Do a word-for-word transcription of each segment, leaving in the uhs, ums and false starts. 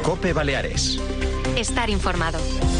COPE Baleares. Estar informado.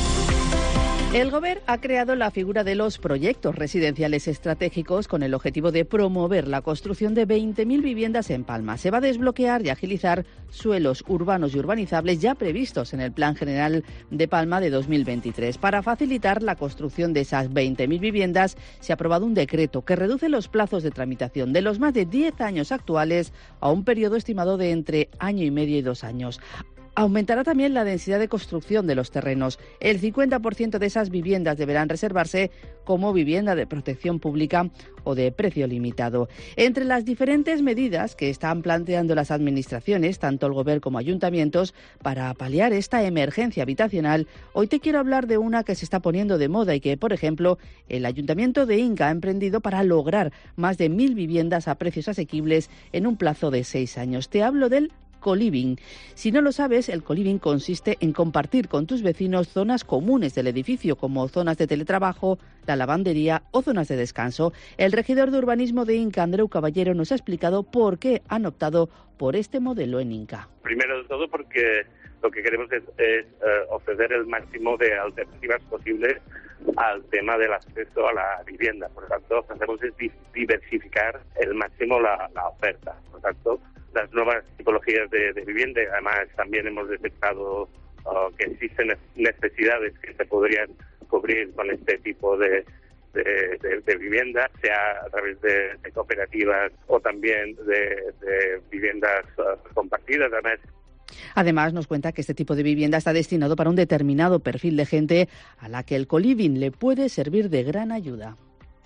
El Govern ha creado la figura de los proyectos residenciales estratégicos con el objetivo de promover la construcción de veinte mil viviendas en Palma. Se va a desbloquear y agilizar suelos urbanos y urbanizables ya previstos en el Plan General de Palma de dos mil veintitrés. Para facilitar la construcción de esas veinte mil viviendas, se ha aprobado un decreto que reduce los plazos de tramitación de los más de diez años actuales a un periodo estimado de entre año y medio y dos años. Aumentará también la densidad de construcción de los terrenos. El cincuenta por ciento de esas viviendas deberán reservarse como vivienda de protección pública o de precio limitado. Entre las diferentes medidas que están planteando las administraciones, tanto el Gobierno como ayuntamientos, para paliar esta emergencia habitacional, hoy te quiero hablar de una que se está poniendo de moda y que, por ejemplo, el Ayuntamiento de Inca ha emprendido para lograr más de mil viviendas a precios asequibles en un plazo de seis años. Te hablo del coliving. Si no lo sabes, el coliving consiste en compartir con tus vecinos zonas comunes del edificio, como zonas de teletrabajo, la lavandería o zonas de descanso. El regidor de urbanismo de Inca, Andreu Caballero, nos ha explicado por qué han optado por este modelo en Inca. Primero de todo porque lo que queremos es, es uh, ofrecer el máximo de alternativas posibles al tema del acceso a la vivienda. Por lo tanto, lo que hacemos es diversificar el máximo la, la oferta. Por lo tanto, las nuevas tipologías de, de vivienda, además también hemos detectado uh, que existen necesidades que se podrían cubrir con este tipo de, de, de, de vivienda, sea a través de, de cooperativas o también de, de viviendas uh, compartidas. Además, Además, nos cuenta que este tipo de vivienda está destinado para un determinado perfil de gente a la que el coliving le puede servir de gran ayuda.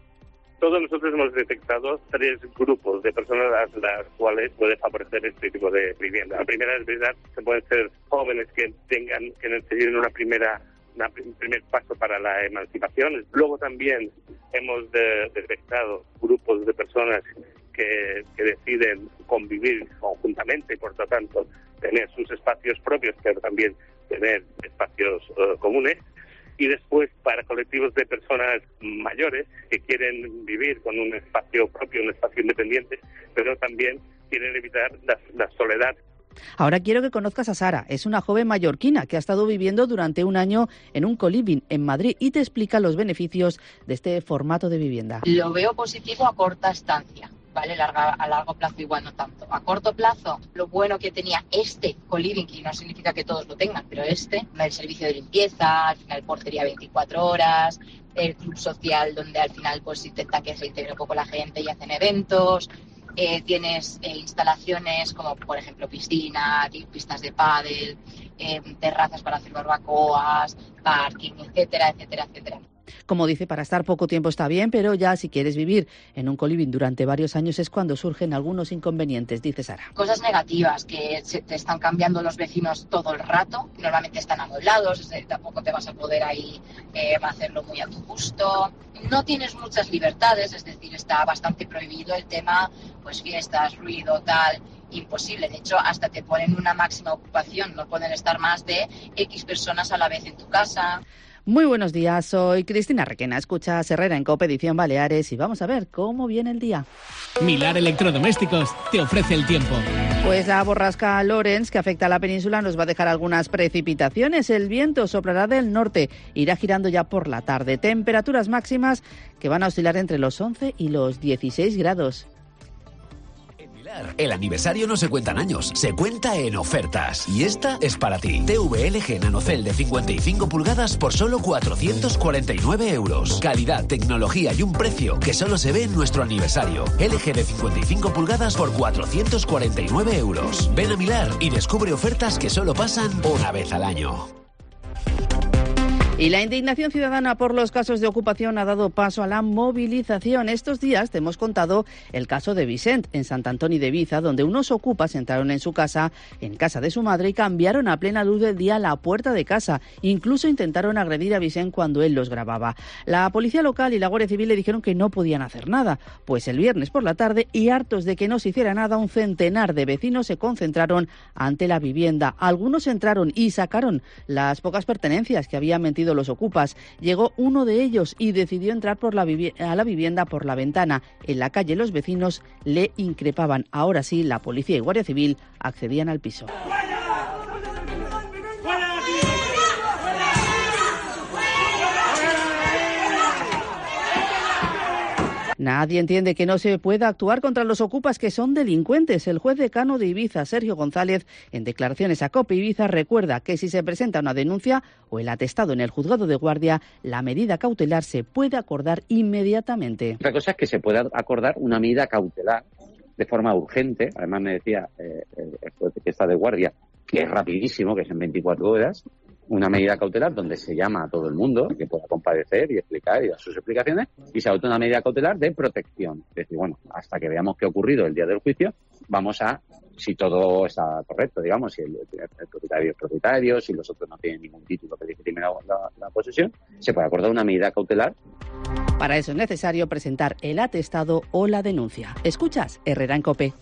Todos nosotros hemos detectado tres grupos de personas a las cuales puede favorecer este tipo de vivienda. La primera es verdad que pueden ser jóvenes que tengan que necesiten una primera una, un primer paso para la emancipación. Luego también hemos de, detectado grupos de personas que, que deciden convivir conjuntamente y por lo tanto tener sus espacios propios, pero también tener espacios uh, comunes. Y después para colectivos de personas mayores que quieren vivir con un espacio propio, un espacio independiente, pero también quieren evitar la, la soledad. Ahora quiero que conozcas a Sara. Es una joven mallorquina que ha estado viviendo durante un año en un coliving en Madrid y te explica los beneficios de este formato de vivienda. Lo veo positivo a corta estancia. ¿Vale? Larga, a largo plazo igual no tanto. A corto plazo, lo bueno que tenía este coliving, que no significa que todos lo tengan, pero este, el servicio de limpieza, al final portería veinticuatro horas, el club social donde al final pues intenta que se integre un poco la gente y hacen eventos, eh, tienes eh, instalaciones como por ejemplo piscina, pistas de pádel, eh, terrazas para hacer barbacoas, parking, etcétera, etcétera, etcétera. Como dice, para estar poco tiempo está bien, pero ya si quieres vivir en un coliving durante varios años es cuando surgen algunos inconvenientes, dice Sara. Cosas negativas, que se te están cambiando los vecinos todo el rato, normalmente están amueblados, es decir, tampoco te vas a poder ahí eh, hacerlo muy a tu gusto. No tienes muchas libertades, es decir, está bastante prohibido el tema, pues fiestas, ruido, tal, imposible. De hecho, hasta te ponen una máxima ocupación, no pueden estar más de X personas a la vez en tu casa. Muy buenos días, soy Cristina Requena. Escucha Herrera en COPE Edición Baleares y vamos a ver cómo viene el día. Milar Electrodomésticos te ofrece el tiempo. Pues la borrasca Lorenz, que afecta a la península, nos va a dejar algunas precipitaciones. El viento soplará del norte, irá girando ya por la tarde. Temperaturas máximas que van a oscilar entre los once y los dieciséis grados. El aniversario no se cuenta en años, se cuenta en ofertas. Y esta es para ti. T V L G Nanocell de cincuenta y cinco pulgadas por solo cuatrocientos cuarenta y nueve euros. Calidad, tecnología y un precio que solo se ve en nuestro aniversario. L G de cincuenta y cinco pulgadas por cuatrocientos cuarenta y nueve euros. Ven a Milar y descubre ofertas que solo pasan una vez al año. Y la indignación ciudadana por los casos de ocupación ha dado paso a la movilización. Estos días te hemos contado el caso de Vicent, en Sant Antoni de Viza, donde unos ocupas entraron en su casa, en casa de su madre, y cambiaron a plena luz del día la puerta de casa. Incluso intentaron agredir a Vicent cuando él los grababa. La policía local y la Guardia Civil le dijeron que no podían hacer nada. Pues el viernes por la tarde, y hartos de que no se hiciera nada, un centenar de vecinos se concentraron ante la vivienda. Algunos entraron y sacaron las pocas pertenencias que habían metido los ocupas. Llegó uno de ellos y decidió entrar por la vivi- a la vivienda por la ventana. En la calle los vecinos le increpaban. Ahora sí, la policía y Guardia Civil accedían al piso. Nadie entiende que no se pueda actuar contra los ocupas que son delincuentes. El juez decano de Ibiza, Sergio González, en declaraciones a COPE Ibiza, recuerda que si se presenta una denuncia o el atestado en el juzgado de guardia, la medida cautelar se puede acordar inmediatamente. Otra cosa es que se pueda acordar una medida cautelar de forma urgente. Además me decía eh, el juez que está de guardia que es rapidísimo, que es en veinticuatro horas, una medida cautelar donde se llama a todo el mundo que pueda comparecer y explicar y dar sus explicaciones, y se adopta una medida cautelar de protección. Es decir, bueno, hasta que veamos qué ha ocurrido el día del juicio, vamos a, si todo está correcto, digamos, si el, el propietario es propietario, si los otros no tienen ningún título que legitime la, la, la posesión, se puede acordar una medida cautelar. Para eso es necesario presentar el atestado o la denuncia. Escuchas Herrera en COPE.